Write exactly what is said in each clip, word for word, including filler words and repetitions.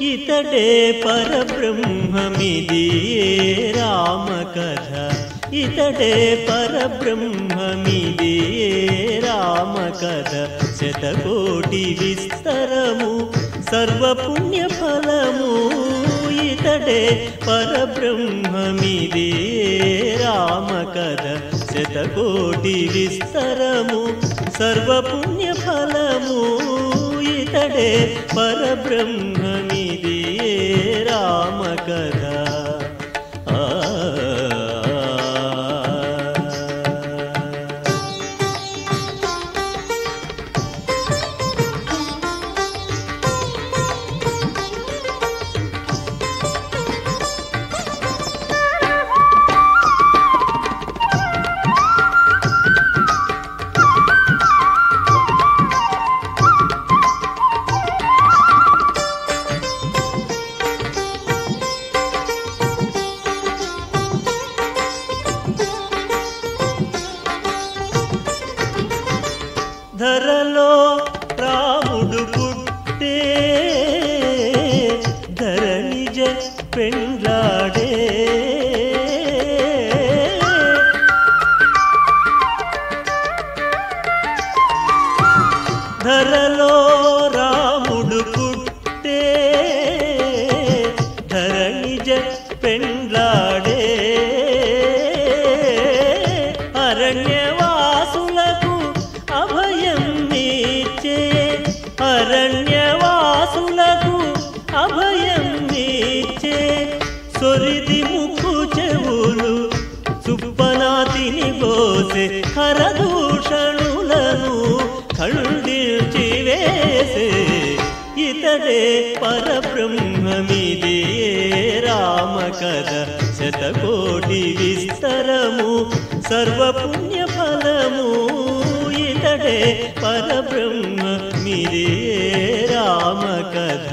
ఇతడే పరబ్రహ్మమిది రామ కథ ఇతడే పరబ్రహ్మమిది రామ కథ శతకోటి విస్తరము సర్వపుణ్య ఫలము ఇతడే పరబ్రహ్మమిది రామ కథ శతకోటి విస్తరము సర్వపుణ్య ఫలము ఇతడే పరబ్రహ్మమిది రామ కథ ధరలో రాముడు పుట్టే ధరణిజ పెండ్లాడే ధరలో రాముడు పుట్టే ధరణిజ పెండ్లాడే అరణ్యవాసులకు అభయం నీచే అరణ్యవాసులకు అభయం నీచే సొరిది ముక్కు చెవులు సుప్పనాతిని గోసే హరదూషణులను ఖండించి వేసే ఇతడే పరబ్రహ్మమిది రామ కథ శతకోటి విస్తరము సర్వపుణ్య ఫలము ఇతడే పరబ్రహ్మమిది రామ కథ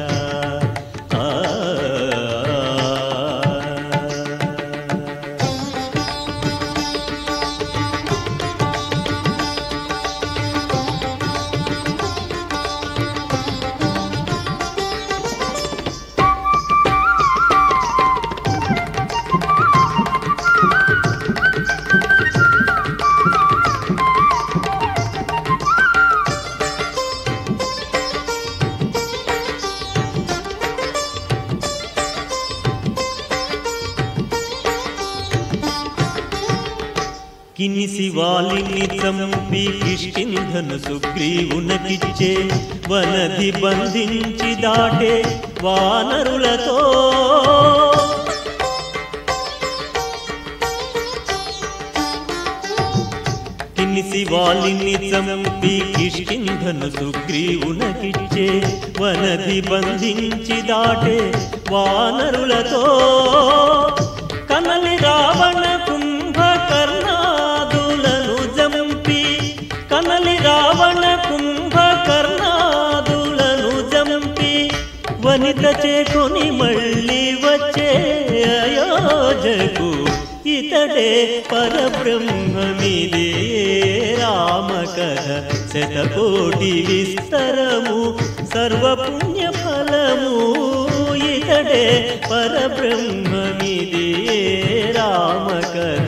కినిసి వాలిని చంపి కిష్కింధను సుగ్రీవునకిచ్చే వనది బంధించి దాటే వానరులతో కినిసి వాలిని చంపి కిష్కింధను సుగ్రీవునకిచ్చే వనది బంధించి దాటే వానరులతో కనలి రావణ కుంభకర్ణాదులను జంపి కనలి రావణ కుంభకర్ణాదులను జంపి వనిత చేకొని మళ్ళీ వచ్చే అయోధ్యకు ఇతడే పరబ్రహ్మమిది రామ కథ శతకోటి విస్తరము సర్వపుణ్య ఫలము ఇతడే పరబ్రహ్మమిది రామ కథ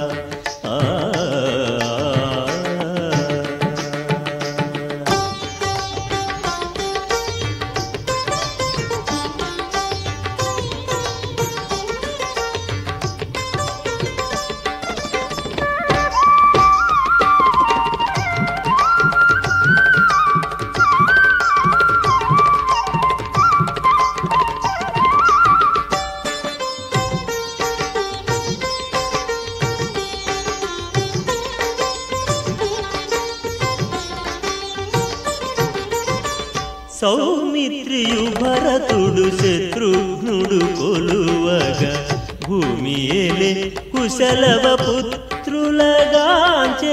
సౌమిత్రియు భరతుడు శత్రుఘ్నుడు కొలువగా భూమి ఏలే కుశలవ పుత్రులగాంచే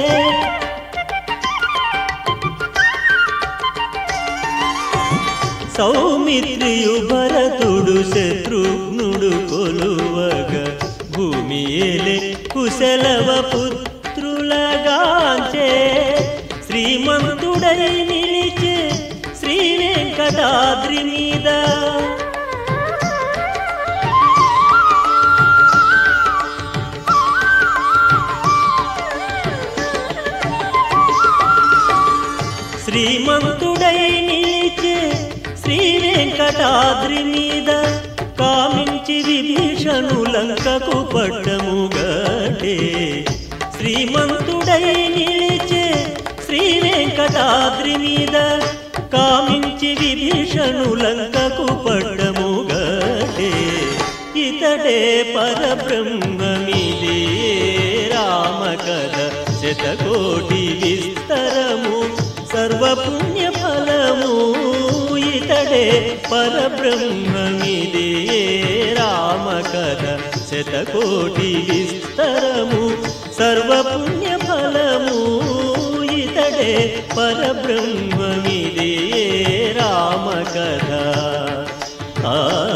సౌమిత్రియు భరతుడు శత్రుఘ్నుడు కొలువగా భూమి ఏలే కుశలవ పుత్రులగాంచే శ్రీమంతుడై నిలిచే శ్రీ వెంకటాద్రి మీద శ్రీమంతుడై నిలిచే శ్రీ వెంకటాద్రి మీద కామించి విభీషణు లంకకు పట్టము గడే. శ్రీమంతుడై నిలిచే శ్రీ వెంకటాద్రి మీద కామించి విభీషణు లంకకు పట్టము గడే. ఇతడే పరబ్రహ్మమిదే రామ కథ శతకోటి విస్తరము సర్వపుణ్య ఫలము. ఇతడే పరబ్రహ్మమిదే రామ కథ శతకోటి విస్తరము సర్వపుణ్య ఫలము. ఇతడే పరబ్రహ్మమిదే రామ కథ. ఆ